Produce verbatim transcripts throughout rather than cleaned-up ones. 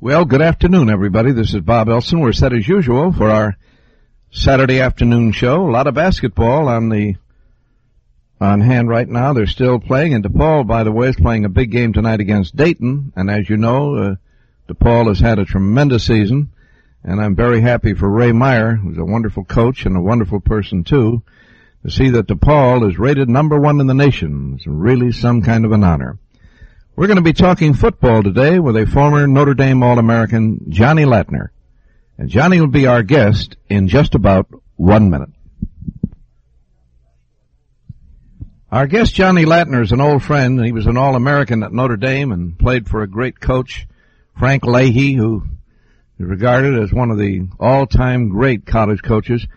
Well, good afternoon, everybody. This is Bob Elson. We're set as usual for our Saturday afternoon show. A lot of basketball on the on hand right now. They're still playing, and DePaul, by the way, is playing a big game tonight against Dayton. And as you know, uh, DePaul has had a tremendous season, and I'm very happy for Ray Meyer, who's a wonderful coach and a wonderful person too, to see that DePaul is rated number one in the nation. It's really some kind of an honor. We're going to be talking football today with a former Notre Dame All-American, Johnny Latner. And Johnny will be our guest in just about one minute. Our guest, Johnny Latner, is an old friend. He was an All-American at Notre Dame and played for a great coach, Frank Leahy, who is regarded as one of the all-time great college coaches.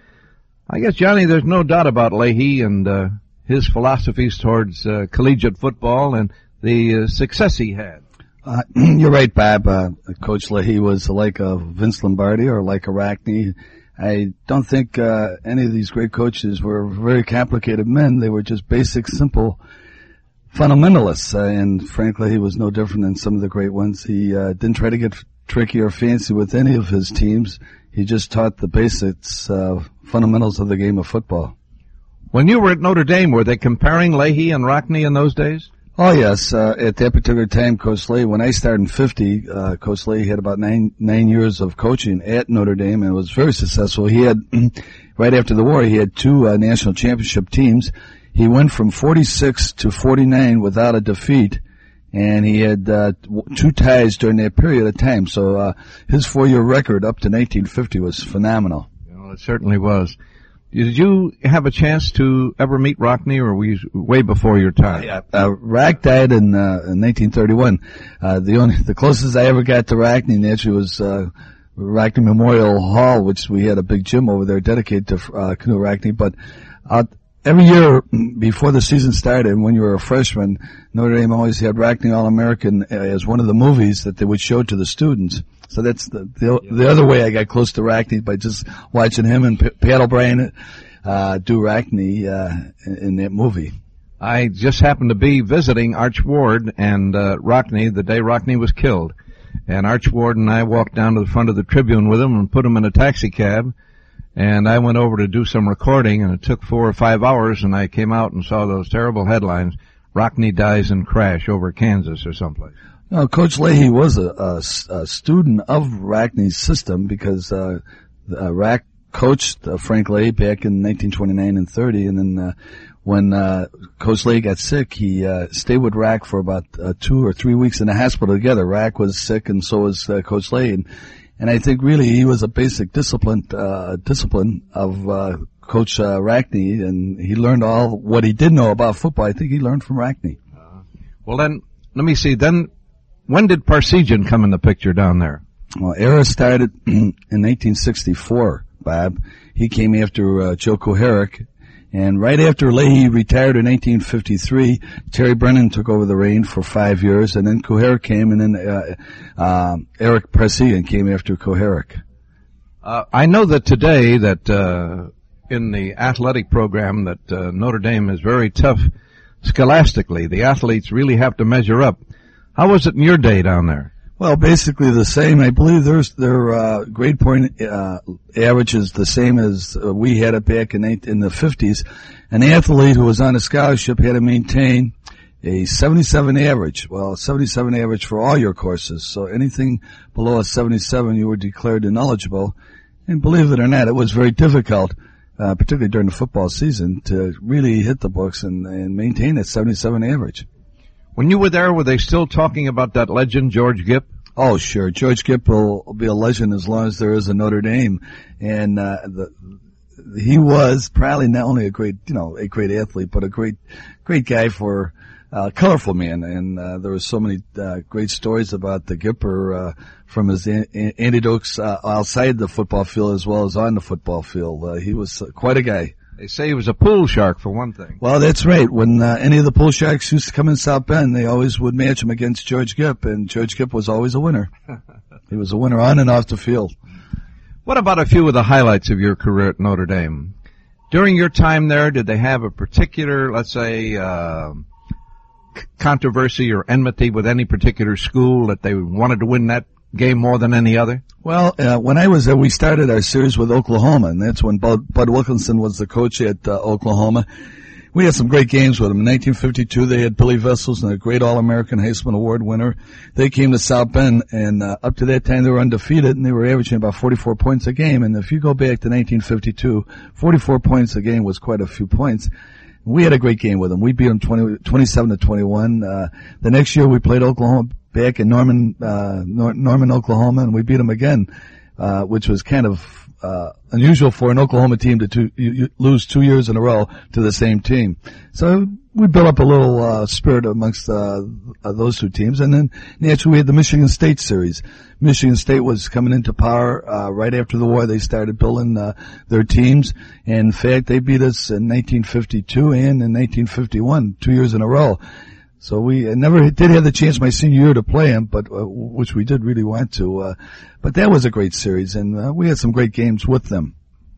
I guess, Johnny, there's no doubt about Leahy and uh, his philosophies towards uh, collegiate football and the uh, success he had. Uh, you're right, Bob. Uh, Coach Leahy was like a Vince Lombardi or like a Rackney. I don't think uh, any of these great coaches were very complicated men. They were just basic, simple fundamentalists. Uh, and frankly, he was no different than some of the great ones. He uh, didn't try to get tricky or fancy with any of his teams. He just taught the basics, uh, fundamentals of the game of football. When you were at Notre Dame, were they comparing Leahy and Rockne in those days? Oh, yes. Uh, at that particular time, Coach Leahy, when I started in fifty, uh, Coach Leahy had about nine, nine years of coaching at Notre Dame and was very successful. He had, right after the war, he had two uh, national championship teams. He went from forty-six to forty-nine without a defeat, and he had uh, two ties during that period of time. So uh, his four-year record up to nineteen fifty was phenomenal. Well, it certainly was. Did you have a chance to ever meet Rockne, or were you way before your time? Yeah, uh, Rack died in, uh, in nineteen thirty-one. Uh, the only, the closest I ever got to Rockne naturally was, uh, Rockne Memorial Hall, which we had a big gym over there dedicated to, uh, Knute Rockne. But, uh, every year before the season started, when you were a freshman, Notre Dame always had Rockne All-American as one of the movies that they would show to the students. So that's the the, the other way I got close to Rockne, by just watching him and P- Pat O'Brien uh, do Rockne uh, in, in that movie. I just happened to be visiting Arch Ward and uh, Rockne the day Rockne was killed. And Arch Ward and I walked down to the front of the Tribune with him and put him in a taxi cab. And I went over to do some recording, and it took four or five hours, and I came out and saw those terrible headlines, Rockne dies in crash over Kansas or someplace. No, Coach Leahy was a, a, a student of Rockne's system because uh, uh, Rack coached uh, Frank Leahy back in nineteen twenty-nine and thirty, and then uh, when uh, Coach Leahy got sick, he uh, stayed with Rack for about uh, two or three weeks in the hospital together. Rack was sick, and so was uh, Coach Leahy. And, and I think really he was a basic discipline, uh, discipline of uh, Coach uh, Rockne, and he learned all what he did know about football. I think he learned from Rockne. Uh, well, then, let me see, then, when did Parsegian come in the picture down there? Well, era started in nineteen sixty-four, Bob. He came after uh, Joe Kuharich, and right after Leahy retired in nineteen fifty-three, Terry Brennan took over the reign for five years, and then Kuharich came, and then uh, uh, Eric Parsegian came after Kuharich. Uh, I know that today that uh, in the athletic program that uh, Notre Dame is very tough scholastically. The athletes really have to measure up. How was it in your day down there? Well, basically the same. I believe there's, their, uh, grade point, uh, average is the same as uh, we had it back in, eight, in the fifties. An athlete who was on a scholarship had to maintain a seventy-seven average. Well, seventy-seven average for all your courses. So anything below a seventy-seven, you were declared ineligible. And believe it or not, it was very difficult, uh, particularly during the football season, to really hit the books and, and maintain that seventy-seven average. When you were there, were they still talking about that legend, George Gipp? Oh, sure. George Gipp will be a legend as long as there is a Notre Dame. And, uh, the, he was probably not only a great, you know, a great athlete, but a great, great guy for, uh, colorful man. And, uh, there were so many, uh, great stories about the Gipper, uh, from his an- anecdotes, uh, outside the football field as well as on the football field. Uh, he was uh, quite a guy. They say he was a pool shark, for one thing. Well, that's right. When uh, any of the pool sharks used to come in South Bend, they always would match him against George Gipp, and George Gipp was always a winner. He was a winner on and off the field. What about a few of the highlights of your career at Notre Dame? During your time there, did they have a particular, let's say, uh, c- controversy or enmity with any particular school that they wanted to win that game more than any other? Well, uh, when I was there, we started our series with Oklahoma, and that's when Bud, Bud Wilkinson was the coach at uh, Oklahoma. We had some great games with them. In nineteen fifty-two, they had Billy Vessels, and a great All-American Heisman Award winner. They came to South Bend, and uh, up to that time, they were undefeated, and they were averaging about forty-four points a game. And if you go back to nineteen fifty-two, forty-four points a game was quite a few points. We had a great game with them. We beat them twenty, twenty-seven to twenty-one. Uh, the next year, we played Oklahoma back in Norman, uh, Nor- Norman, Oklahoma, and we beat them again, uh, which was kind of Uh, unusual for an Oklahoma team to two, you, you lose two years in a row to the same team. So we built up a little uh, spirit amongst uh, uh, those two teams. And then naturally we had the Michigan State series. Michigan State was coming into power uh, right after the war. They started building uh, their teams. And in fact, they beat us in nineteen fifty-two and in nineteen fifty-one, two years in a row. So we never did have the chance my senior year to play him, but uh, which we did really want to. Uh, but that was a great series, and uh, we had some great games with them.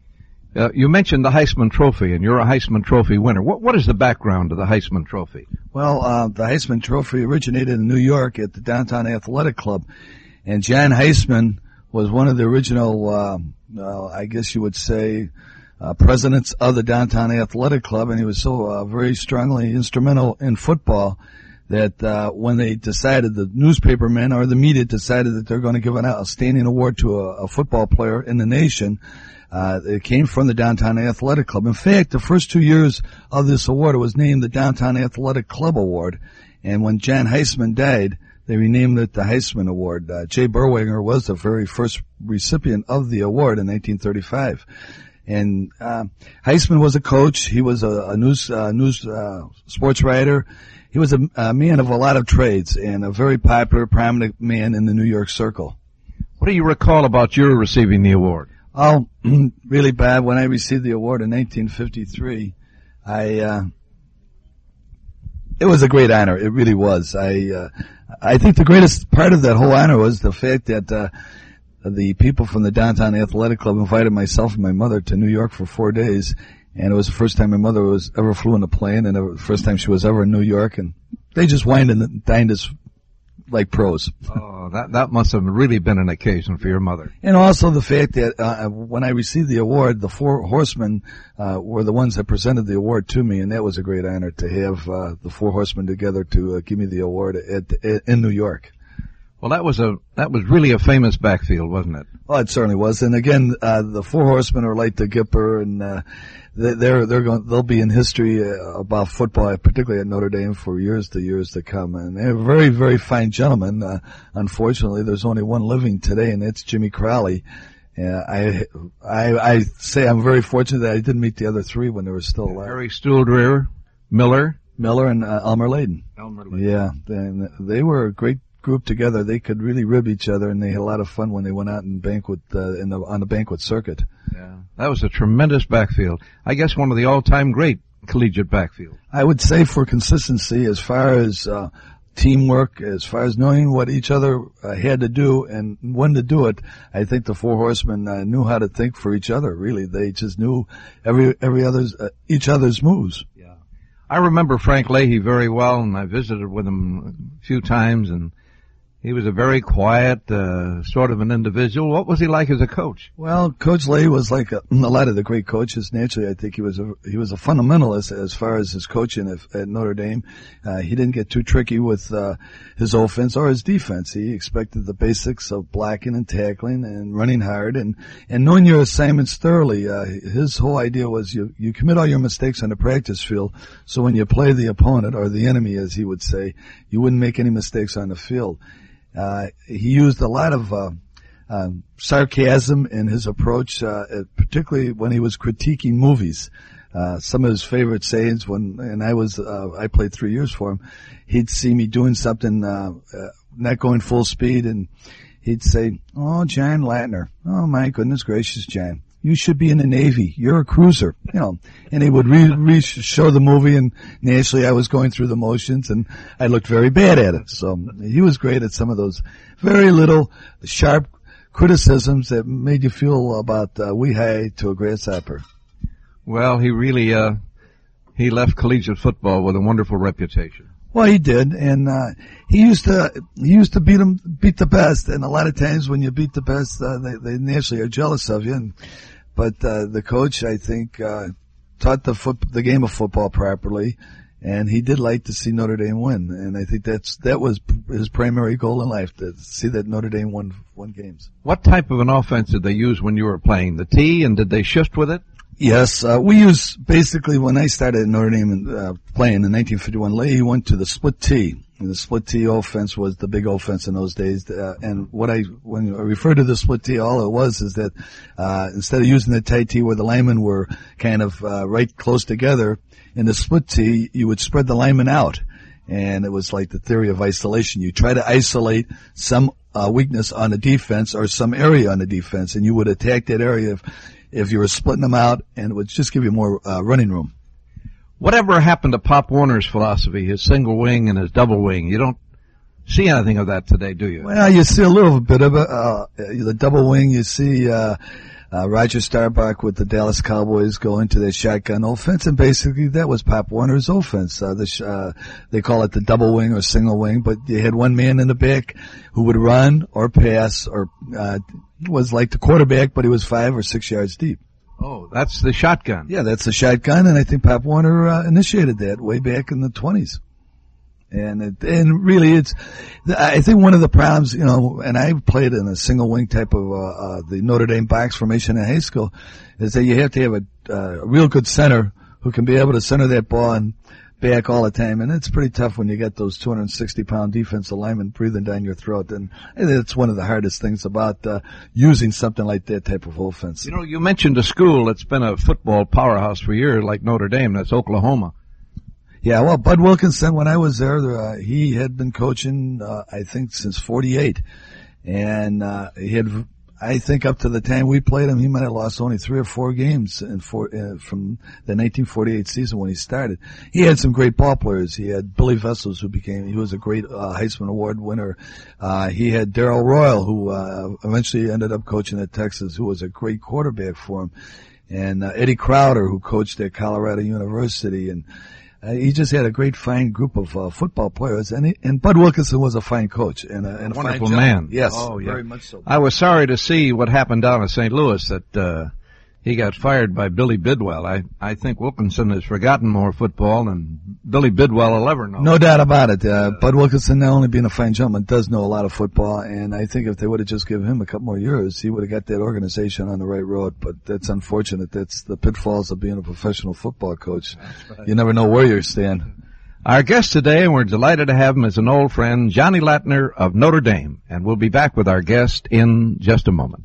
Uh, you mentioned the Heisman Trophy, and you're a Heisman Trophy winner. What What is the background of the Heisman Trophy? Well, uh, the Heisman Trophy originated in New York at the Downtown Athletic Club, and John Heisman was one of the original, uh, uh, I guess you would say, Uh, presidents of the Downtown Athletic Club, and he was so uh, very strongly instrumental in football that uh, when they decided, the newspapermen or the media decided that they're going to give an outstanding award to a, a football player in the nation, uh, it came from the Downtown Athletic Club. In fact, the first two years of this award, it was named the Downtown Athletic Club Award, and when John Heisman died, they renamed it the Heisman Award. Uh, Jay Berwanger was the very first recipient of the award in nineteen thirty-five. And uh, Heisman was a coach. He was a, a news uh, news uh, sports writer. He was a, a man of a lot of trades and a very popular, prominent man in the New York circle. What do you recall about your receiving the award? Oh, really bad. When I received the award in nineteen fifty-three, I uh, it was a great honor. It really was. I uh, I think the greatest part of that whole honor was the fact that Uh, the people from the Downtown Athletic Club invited myself and my mother to New York for four days, and it was the first time my mother was ever flew in a plane, and the first time she was ever in New York, and they just wined and dined us like pros. Oh, that that must have really been an occasion for your mother. And also the fact that uh, when I received the award, the Four Horsemen uh, were the ones that presented the award to me, and that was a great honor to have uh, the Four Horsemen together to uh, give me the award at, at, in New York. Well, that was a that was really a famous backfield, wasn't it? Well, it certainly was. And again, uh, the Four Horsemen are like the Gipper, and uh, they're they're going they'll be in history uh, about football, particularly at Notre Dame, for years to years to come. And they're very very fine gentlemen. Uh, unfortunately, there's only one living today, and that's Jimmy Crowley. Uh, I I I say I'm very fortunate that I didn't meet the other three when they were still alive. Harry Stuhlderer, Miller, Miller, and uh, Elmer Layden. Elmer Layden. Yeah, and they were a great group together. They could really rib each other, and they had a lot of fun when they went out and banquet uh, in the on the banquet circuit. Yeah, that was a tremendous backfield. I guess one of the all-time great collegiate backfield. I would say for consistency, as far as uh, teamwork, as far as knowing what each other uh, had to do and when to do it, I think the Four Horsemen uh, knew how to think for each other. Really, they just knew every every other's uh, each other's moves. Yeah, I remember Frank Leahy very well, and I visited with him a few times, and he was a very quiet, uh, sort of an individual. What was he like as a coach? Well, Coach Leahy was like a, a lot of the great coaches. Naturally, I think he was a, he was a fundamentalist as far as his coaching at, at Notre Dame. Uh, he didn't get too tricky with, uh, his offense or his defense. He expected the basics of blocking and tackling and running hard and, and knowing your assignments thoroughly. Uh, his whole idea was you, you commit all your mistakes on the practice field, so when you play the opponent, or the enemy as he would say, you wouldn't make any mistakes on the field. Uh, he used a lot of, uh, um, sarcasm in his approach, uh, particularly when he was critiquing movies. Uh, some of his favorite sayings when, and I was, uh, I played three years for him, he'd see me doing something, uh, uh not going full speed, and he'd say, "Oh, John Latner. Oh my goodness gracious, John. You should be in the Navy. You're a cruiser." You know, and he would re, re show the movie, and naturally I was going through the motions, and I looked very bad at it. So he was great at some of those very little sharp criticisms that made you feel about uh, wee high to a grasshopper. Well, he really uh he left collegiate football with a wonderful reputation. Well, he did, and uh, he used to he used to beat him, beat the best. And a lot of times when you beat the best, uh, they, they naturally are jealous of you. And, but uh, the coach, I think, uh, taught the foot the game of football properly, and he did like to see Notre Dame win. And I think that's that was his primary goal in life, to see that Notre Dame won won games. What type of an offense did they use when you were playing? The T, and did they shift with it? Yes, uh, we use basically when I started at Notre Dame uh, playing in nineteen fifty-one. Leahy went to the split T. And the split T offense was the big offense in those days. Uh, and what I when I refer to the split T, all it was is that uh instead of using the tight T where the linemen were kind of uh, right close together, in the split T you would spread the linemen out, and it was like the theory of isolation. You try to isolate some uh, weakness on the defense or some area on the defense, and you would attack that area if if you were splitting them out, and it would just give you more uh, running room. Whatever happened to Pop Warner's philosophy, his single wing and his double wing? You don't see anything of that today, do you? Well, you see a little bit of it. Uh, the double wing, you see uh, uh Roger Staubach with the Dallas Cowboys go into their shotgun offense, and basically that was Pop Warner's offense. Uh, the sh- uh, they call it the double wing or single wing, but you had one man in the back who would run or pass or uh was like the quarterback, but he was five or six yards deep. Oh, that's the shotgun. Yeah, that's the shotgun, and I think Pop Warner uh, initiated that way back in the twenties. And it, and really, it's I think one of the problems, you know, and I played in a single wing type of uh, uh the Notre Dame box formation in high school, is that you have to have a, uh, a real good center who can be able to center that ball and back all the time, and it's pretty tough when you get those two hundred sixty pound defensive linemen breathing down your throat. And it's one of the hardest things about uh, using something like that type of offense. You know, you mentioned a school that's been a football powerhouse for years, like Notre Dame. That's Oklahoma. Yeah, well, Bud Wilkinson, when I was there, uh, he had been coaching, uh, I think, since forty-eight, and uh, he had. I think up to the time we played him, he might have lost only three or four games in four, uh, from the nineteen forty-eight season when he started. He had some great ball players. He had Billy Vessels, who became, he was a great uh, Heisman Award winner. Uh, he had Darrell Royal, who uh, eventually ended up coaching at Texas, who was a great quarterback for him. And uh, Eddie Crowder, who coached at Colorado University. And Uh, he just had a great, fine group of uh, football players, and he, and Bud Wilkinson was a fine coach and a, and a wonderful fine man. Yes, oh, yeah. very much so. I was sorry to see what happened down in Saint Louis, that uh, he got fired by Billy Bidwell. I I think Wilkinson has forgotten more football than Billy Bidwell will ever know. No doubt about it. Uh, Bud Wilkinson, not only being a fine gentleman, does know a lot of football, and I think if they would have just given him a couple more years, he would have got that organization on the right road. But that's unfortunate. That's the pitfalls of being a professional football coach. Right. You never know where you're standing. Our guest today, and we're delighted to have him, is an old friend, Johnny Latner of Notre Dame. And we'll be back with our guest in just a moment.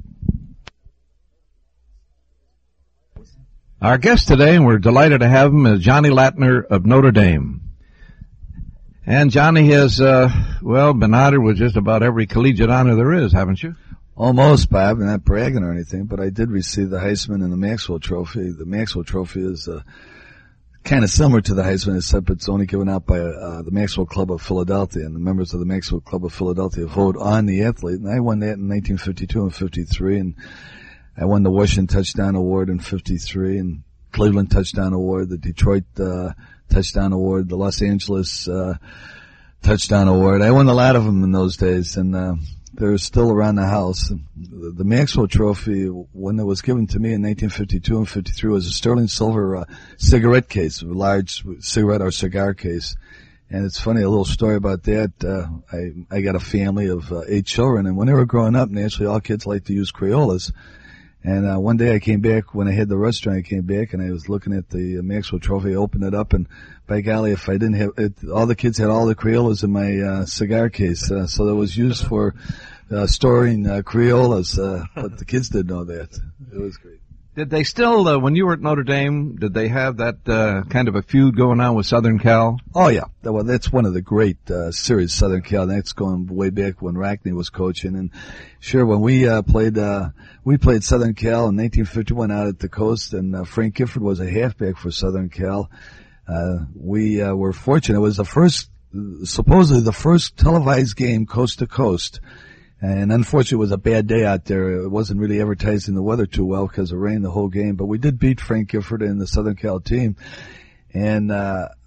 Our guest today, and we're delighted to have him, is Johnny Latner of Notre Dame. And Johnny has, uh, well, been honored with just about every collegiate honor there is, haven't you? Almost, Bob. I'm not bragging or anything, but I did receive the Heisman and the Maxwell Trophy. The Maxwell Trophy is, uh, kind of similar to the Heisman, except it's only given out by uh, the Maxwell Club of Philadelphia, and the members of the Maxwell Club of Philadelphia vote on the athlete. And I won that in nineteen fifty-two and fifty-three, and I won the Washington Touchdown Award in fifty-three, and Cleveland Touchdown Award, the Detroit uh, Touchdown Award, the Los Angeles uh, Touchdown Award. I won a lot of them in those days, and uh, they're still around the house. The, the Maxwell Trophy, when it was given to me in nineteen fifty-two and fifty-three, was a sterling silver uh, cigarette case, a large cigarette or cigar case. And it's funny, a little story about that. Uh, I, I got a family of uh, eight children, and when they were growing up, naturally all kids like to use Crayolas. And uh, one day I came back, when I had the restaurant, I came back and I was looking at the uh, Maxwell Trophy. I opened it up, and by golly, if I didn't have it, all the kids had all the Crayolas in my uh, cigar case. Uh, so that was used for uh, storing uh, Crayolas, uh, but the kids didn't know that. It was great. Did they still, uh, when you were at Notre Dame, did they have that uh, kind of a feud going on with Southern Cal? Oh, yeah. Well, that's one of the great uh, series, Southern Cal. That's going way back when Rackney was coaching. And sure, when we uh, played, uh, we played Southern Cal in nineteen fifty-one out at the coast, and uh, Frank Gifford was a halfback for Southern Cal. Uh, we uh, were fortunate. It was the first, supposedly the first televised game coast to coast. And unfortunately, it was a bad day out there. It wasn't really advertising the weather too well because it rained the whole game. But we did beat Frank Gifford and the Southern Cal team. And uh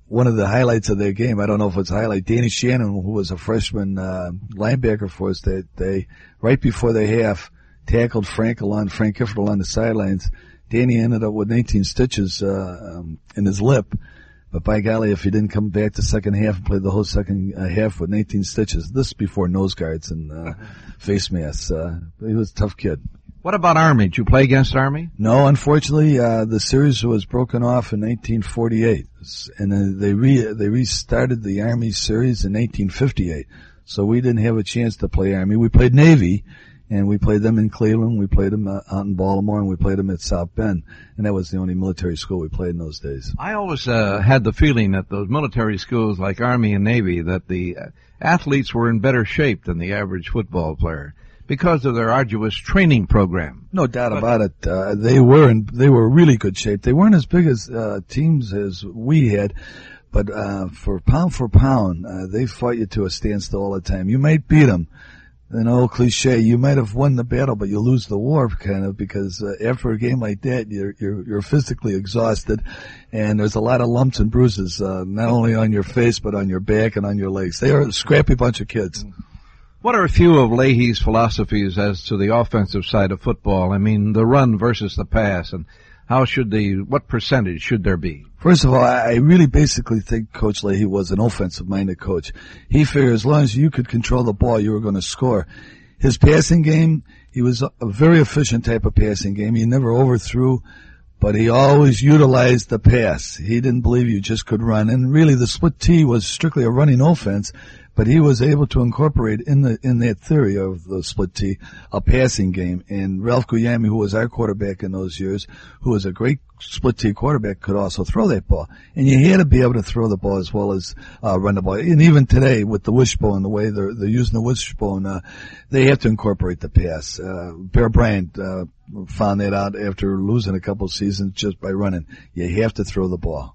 one of the highlights of their game, I don't know if it's a highlight, Danny Shannon, who was a freshman uh, linebacker for us, they, they, right before the half, tackled Frank along, Frank Gifford along the sidelines. Danny ended up with eighteen stitches uh, um, in his lip. But by golly, if he didn't come back the second half and play the whole second uh, half with eighteen stitches, this before nose guards and uh, face masks, uh, he was a tough kid. What about Army? Did you play against Army? No, unfortunately, uh, the series was broken off in nineteen forty-eight, and uh, they re they restarted the Army series in nineteen fifty-eight. So we didn't have a chance to play Army. We played Navy, and we played them in Cleveland. We played them uh, out in Baltimore, and we played them at South Bend, and that was the only military school we played in those days. I always uh, had the feeling that those military schools like Army and Navy, that the uh, athletes were in better shape than the average football player, because of their arduous training program. No doubt about it. Uh, they were in, they were really good shape. They weren't as big as, uh, teams as we had, but, uh, for pound for pound, uh, they fought you to a standstill all the time. You might beat them. An old cliche, you might have won the battle, but you lose the war, kind of, because, uh, after a game like that, you're, you're, you're physically exhausted, and there's a lot of lumps and bruises, uh, not only on your face, but on your back and on your legs. They are a scrappy bunch of kids. What are a few of Leahy's philosophies as to the offensive side of football? I mean, the run versus the pass, and how should the, what percentage should there be? First of all, I really basically think Coach Leahy was an offensive-minded coach. He figured as long as you could control the ball, you were going to score. His passing game, he was a very efficient type of passing game. He never overthrew, but he always utilized the pass. He didn't believe you just could run. And really, the split T was strictly a running offense, but he was able to incorporate in the in that theory of the split T a passing game. And Ralph Guglielmi, who was our quarterback in those years, who was a great split T quarterback, could also throw that ball. And you had to be able to throw the ball as well as uh, run the ball. And even today, with the wishbone, the way they're, they're using the wishbone, uh, they have to incorporate the pass. Uh, Bear Bryant uh, found that out after losing a couple of seasons just by running. You have to throw the ball.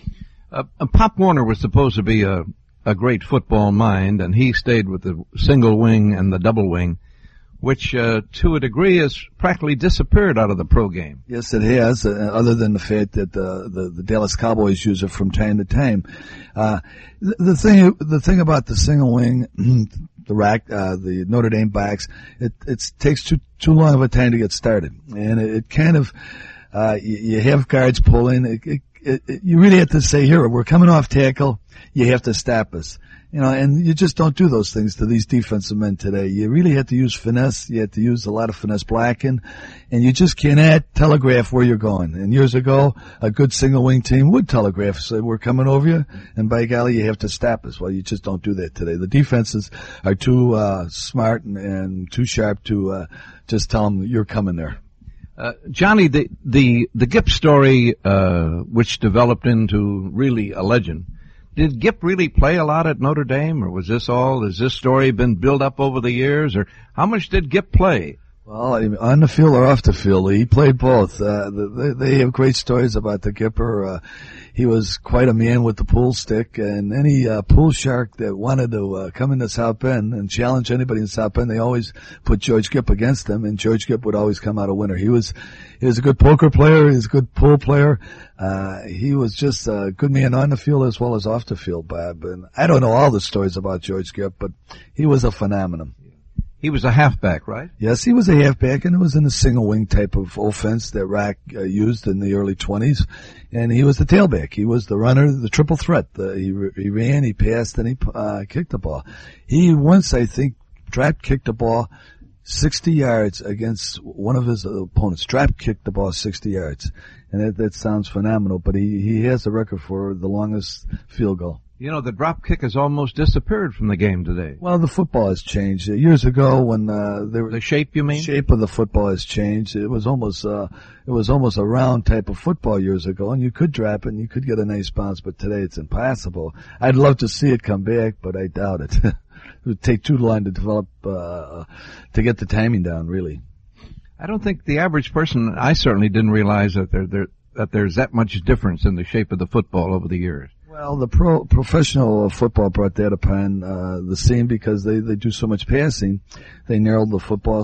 Uh, Pop Warner was supposed to be a a great football mind, and he stayed with the single wing and the double wing, which uh, to a degree has practically disappeared out of the pro game. Yes, it has, uh, other than the fact that uh, the, the Dallas Cowboys use it from time to time. Uh, the, the thing, the thing about the single wing, the rack, uh, the Notre Dame backs, it, it takes too, too long of a time to get started. And it, it kind of, uh, you, you have guards pulling, it, it, It, it, you really have to say, here, we're coming off tackle, you have to stop us. You know, and you just don't do those things to these defensive men today. You really have to use finesse, you have to use a lot of finesse blocking, and you just cannot telegraph where you're going. And years ago, a good single wing team would telegraph, say, we're coming over you, and by golly, you have to stop us. Well, you just don't do that today. The defenses are too, uh, smart and, and too sharp to, uh, just tell them you're coming there. Uh, Johnny, the, the, the Gipp story, uh, which developed into really a legend, did Gipp really play a lot at Notre Dame, or was this all, has this story been built up over the years, or how much did Gipp play? Well, on the field or off the field, he played both. Uh, they, they have great stories about the Gipper. Uh, he was quite a man with the pool stick, and any uh, pool shark that wanted to uh, come into South Bend and challenge anybody in South Bend, they always put George Gipp against them, and George Gipp would always come out a winner. He was he was a good poker player. He was a good pool player. Uh, he was just a good man on the field as well as off the field, Bob. And I don't know all the stories about George Gipp, but he was a phenomenon. He was a halfback, right? Yes, he was a halfback, and it was in a single wing type of offense that Rack uh, used in the early twenties. And he was the tailback. He was the runner, the triple threat. The, he, he ran, he passed, and he uh, kicked the ball. He once, I think, drop kicked the ball sixty yards against one of his opponents. Drop kicked the ball sixty yards. And that, that sounds phenomenal, but he, he has the record for the longest field goal. You know, the drop kick has almost disappeared from the game today. Well, the football has changed. Years ago, when uh, there the shape, you mean? The shape of the football has changed. It was almost uh, it was almost a round type of football years ago, and you could drop it and you could get a nice bounce. But today, it's impossible. I'd love to see it come back, but I doubt it. It would take too long to develop uh, to get the timing down. Really, I don't think the average person. I certainly didn't realize that there there that there's that much difference in the shape of the football over the years. Well, the pro professional football brought that upon uh, the scene because they, they do so much passing. They narrowed the football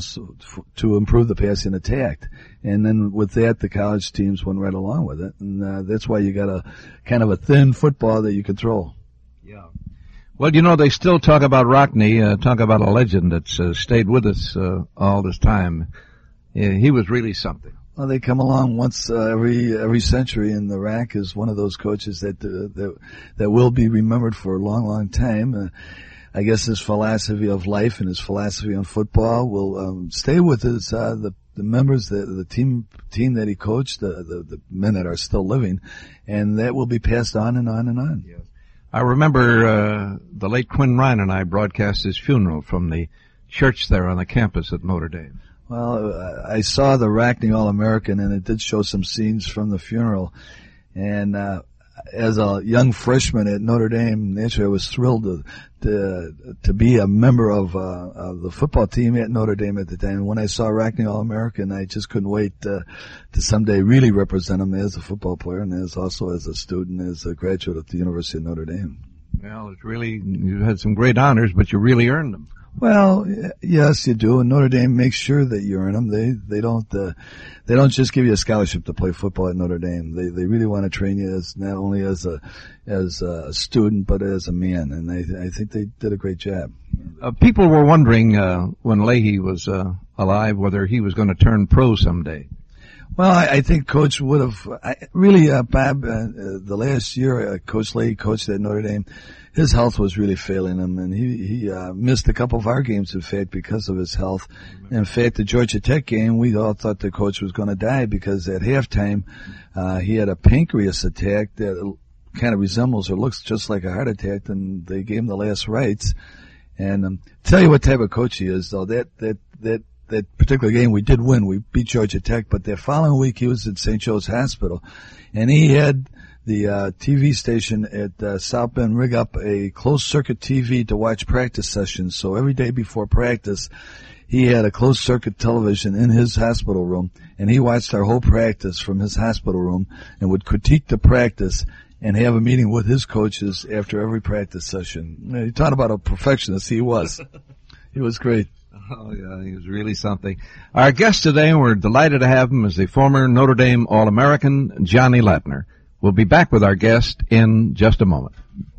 to improve the passing attack. And then with that, the college teams went right along with it. And uh, that's why you got a kind of a thin football that you could throw. Yeah. Well, you know, they still talk about Rockne, uh, talk about a legend that's uh, stayed with us uh, all this time. Yeah, he was really something. Well, they come along once uh, every every century, and the Rack is one of those coaches that uh, that that will be remembered for a long, long time. Uh, I guess his philosophy of life and his philosophy on football will um, stay with his uh, the the members, the the team team that he coached, the, the the men that are still living, and that will be passed on and on and on. Yes. I remember uh, the late Quinn Ryan and I broadcast his funeral from the church there on the campus at Notre Dame. Well, uh, I saw the Rackney All-American, and it did show some scenes from the funeral. And uh, as a young freshman at Notre Dame, naturally I was thrilled to to, to be a member of, uh, of the football team at Notre Dame at the time. And when I saw Rackney All-American, I just couldn't wait uh, to someday really represent him as a football player and as also as a student, as a graduate at the University of Notre Dame. Well, it's really, you had some great honors, but you really earned them. Well, yes, you do, and Notre Dame makes sure that you earn them. They they don't uh, they don't just give you a scholarship to play football at Notre Dame. They they really want to train you as not only as a as a student but as a man, and I I think they did a great job. Uh, people were wondering uh, when Leahy was uh, alive whether he was going to turn pro someday. Well, I, I think Coach would have I, really, uh, Bob. Uh, uh, the last year, uh, Coach Leahy coached at Notre Dame. His health was really failing him, and he he uh, missed a couple of our games, in fact, because of his health. In fact, the Georgia Tech game, we all thought the coach was going to die because at halftime, uh, he had a pancreas attack that kind of resembles or looks just like a heart attack, and they gave him the last rites. And um, tell you what type of coach he is, though. That that that. That particular game we did win. We beat Georgia Tech, but the following week he was at Saint Joe's Hospital, and he had the uh, T V station at uh, South Bend rig up a closed-circuit T V to watch practice sessions. So every day before practice, he had a closed-circuit television in his hospital room, and he watched our whole practice from his hospital room and would critique the practice and have a meeting with his coaches after every practice session. You talk about a perfectionist. He was. He was great. Oh, yeah, he was really something. Our guest today, we're delighted to have him, is the former Notre Dame All-American, Johnny Latner. We'll be back with our guest in just a moment.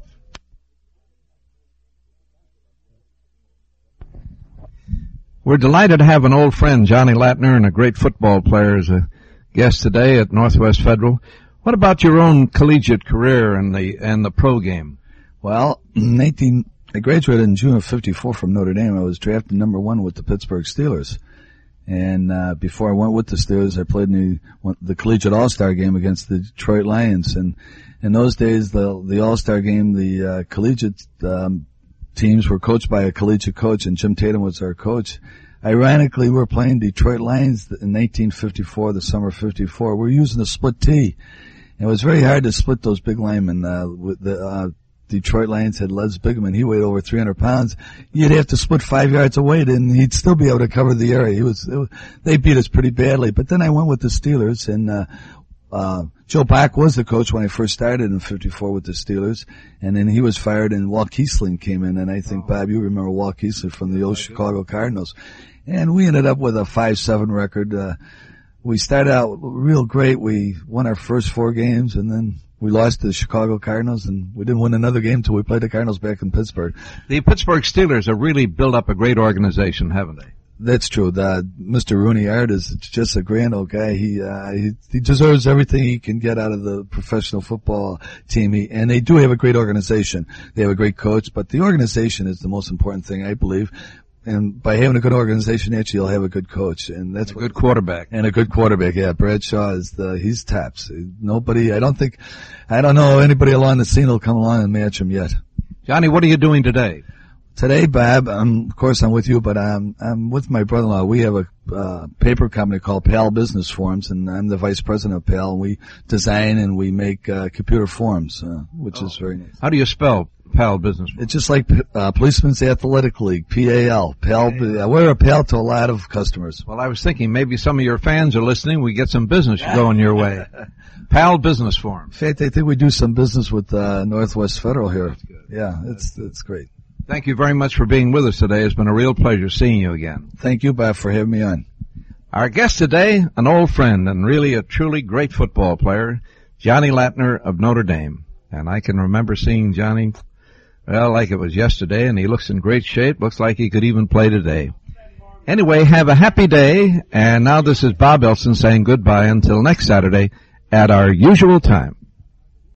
We're delighted to have an old friend, Johnny Latner, and a great football player as a guest today at Northwest Federal. What about your own collegiate career and the and the pro game? Well, nineteen I graduated in June of fifty-four from Notre Dame. I was drafted number one with the Pittsburgh Steelers. And uh before I went with the Steelers, I played in the, the collegiate all-star game against the Detroit Lions. And in those days, the the all-star game, the uh, collegiate um, teams were coached by a collegiate coach, and Jim Tatum was our coach. Ironically, we were playing Detroit Lions in nineteen fifty-four, the summer of fifty-four. We were using a split tee. And it was very hard to split those big linemen. Uh, with the uh Detroit Lions had Les Bigman. He weighed over three hundred pounds. You'd have to split five yards away, and he'd still be able to cover the area. He was, it was they beat us pretty badly. But then I went with the Steelers, and uh, uh Joe Bach was the coach when I first started in fifty-four with the Steelers, and then he was fired, and Walt Kiesling came in. And I think, oh. Bob, you remember Walt Kiesling from the old Chicago Cardinals. And we ended up with a five seven record. Uh, we started out real great. We won our first four games, and then we lost to the Chicago Cardinals, and we didn't win another game until we played the Cardinals back in Pittsburgh. The Pittsburgh Steelers have really built up a great organization, haven't they? That's true. The, Mister Rooney Art is just a grand old guy. He, uh, he, he deserves everything he can get out of the professional football team. He, and they do have a great organization. They have a great coach, but the organization is the most important thing, I believe. And by having a good organization, actually, you'll have a good coach, and that's a what, good quarterback. And a good quarterback, yeah. Bradshaw is the he's tops. Nobody, I don't think, I don't know anybody along the scene will come along and match him yet. Johnny, what are you doing today? Today, Bob, um, of course I'm with you, but I'm, I'm with my brother-in-law. We have a uh, paper company called P A L Business Forms, and I'm the vice president of P A L. We design and we make uh, computer forms, uh, which oh. is very nice. How do you spell PAL Business Forum? It's just like uh, Policeman's Athletic League, P A L. PAL. P A L. We're a PAL to a lot of customers. Well, I was thinking maybe some of your fans are listening. We get some business going your way. PAL Business Forum. In fact, I think we do some business with uh, Northwest Federal here. Yeah, it's it's great. Thank you very much for being with us today. It's been a real pleasure seeing you again. Thank you, Bob, for having me on. Our guest today, an old friend and really a truly great football player, Johnny Latner of Notre Dame. And I can remember seeing Johnny, well, like it was yesterday, and he looks in great shape. Looks like he could even play today. Anyway, have a happy day. And now this is Bob Elson saying goodbye until next Saturday at our usual time.